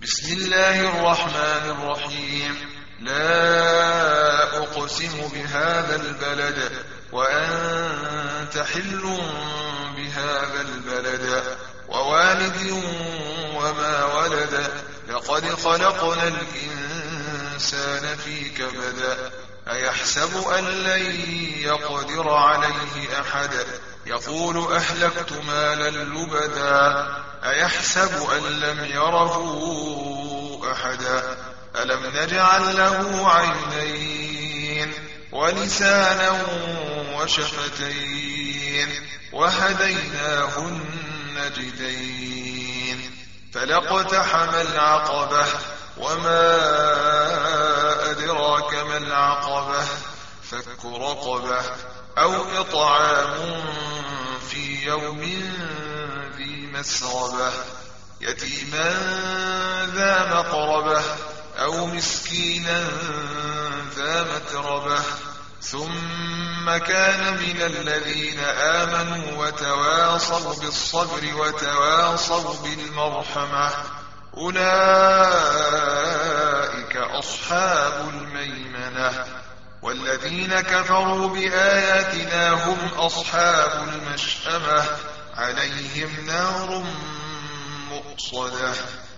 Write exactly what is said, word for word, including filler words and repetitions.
بسم الله الرحمن الرحيم. لا أقسم بهذا البلد وأنت حل بهذا البلد ووالد وما ولد لقد خلقنا الإنسان في كبد أيحسب أن لن يقدر عليه أحد يقول أهلكت مالا لبدا أيحسب أن لم يره أحدا ألم نجعل له عينين ولسانا وشفتين وهديناه النجدين فلاقتحم العقبة وما أدراك ما العقبة فك رقبة أو إطعام في يوم ذي مسغبة يتيما ذا مقربة أو مسكينا ذا متربة ثم كان من الذين آمنوا وتواصوا بالصبر وتواصوا بالمرحمة أولئك أصحاب الميمنة والذين كفروا بآياتنا هم أصحاب المشأمة عليهم نار مؤصدة